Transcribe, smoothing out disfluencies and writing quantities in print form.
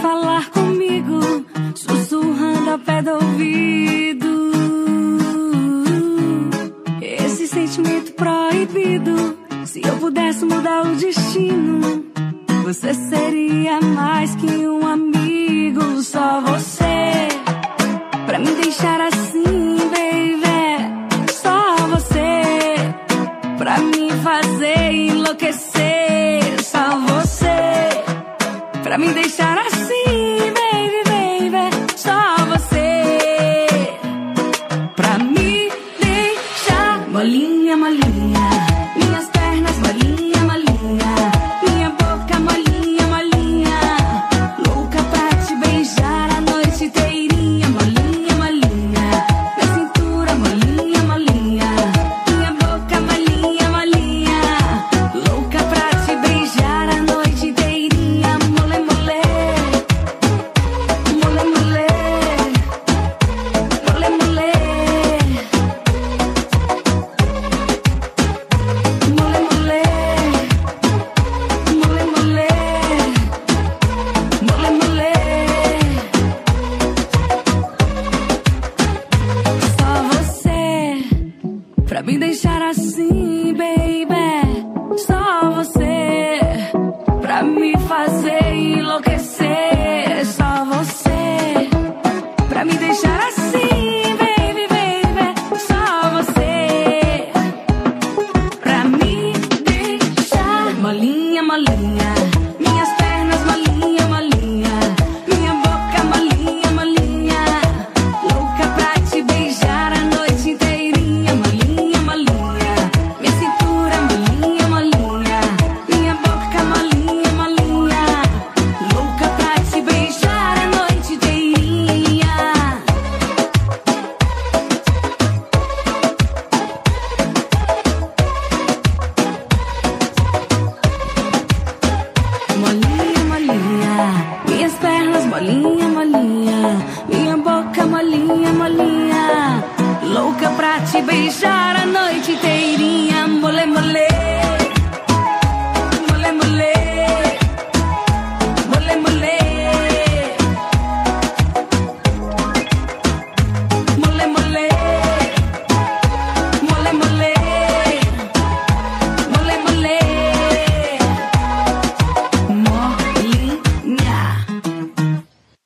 falar comigo, sussurrando ao pé do ouvido. Esse sentimento proibido, se eu pudesse mudar o destino, você seria mais que um amigo. Só você pra me deixar assim, baby. Só você pra me fazer enlouquecer. Só você pra me deixar assim, baby, baby. Só você pra me deixar molinha, molinha. Minhas pernas molinha, molinha. Minha boca molinha, molinha. Louca pra te beijar a noite inteirinha. Molinha, molinha. Minha cintura molinha, molinha. Minha boca molinha, molinha. Louca pra te beijar a noite inteirinha. Mole, mole. Mole, mole. Mole, mole. Mole, mole. Mole, mole. Mole, mole. Só você pra me deixar